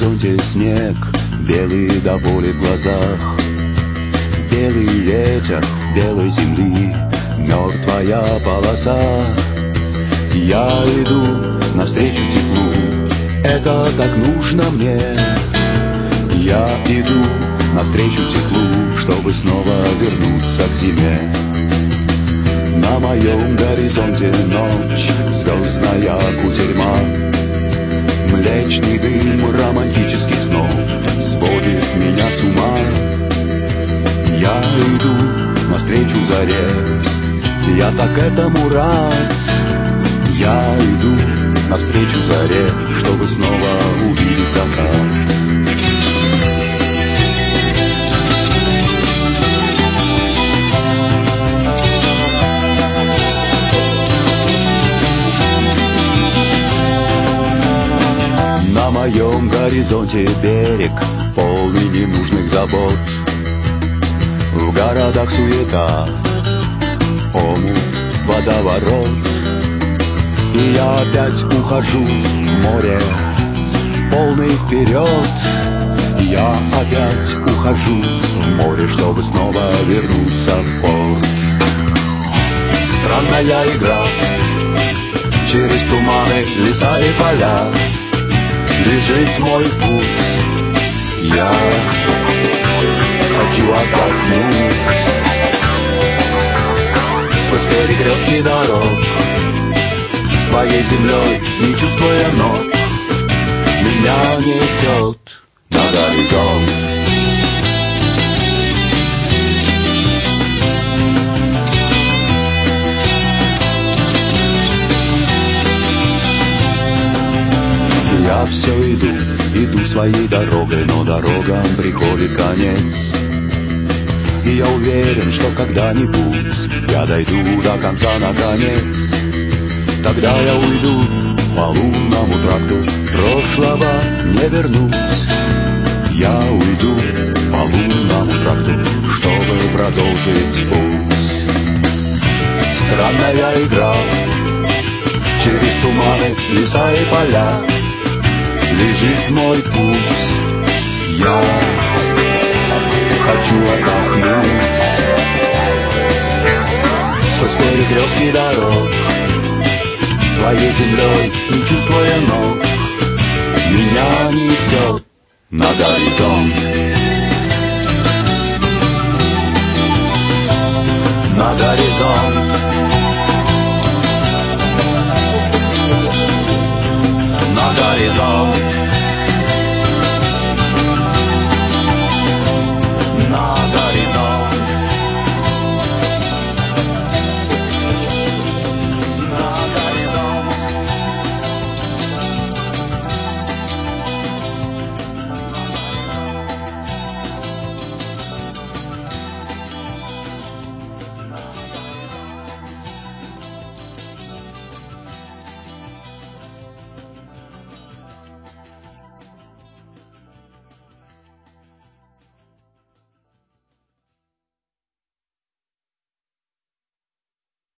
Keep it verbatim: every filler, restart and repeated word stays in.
горизонте снег, белый до боли в глазах. Белый ветер белой земли, мертвая полоса. Я иду навстречу теплу, это так нужно мне. Я иду навстречу теплу, чтобы снова вернуться к зиме. На моем горизонте ночь, звездная кутерьма. Млечный дым романтических снов сводит меня с ума. Я иду навстречу заре, я так этому рад. Я иду навстречу заре, чтобы снова увидеть закат. На моем горизонте берег, полный ненужных забот. В городах суета, омут, водоворот. И я опять ухожу в море, полный вперед. Я опять ухожу в море, чтобы снова вернуться в порт. Странная игра, через туманы, леса и поля лежит мой путь. Я хочу отдохнуть сквозь перекрестки дорог, своей землей, не чувствуя ног, меня несет на горизонт. Я все иду, иду своей дорогой, но дорогам приходит конец. И я уверен, что когда-нибудь я дойду до конца наконец. Тогда я уйду по лунному тракту, прошлого не вернуть. Я уйду по лунному тракту, чтобы продолжить путь. Странная игра, через туманы, леса и поля лежит мой путь. Я хочу отдохнуть сквозь перекрестки дорог, своей землей, не чувствуя ног, меня несет на горизонт. На горизонт.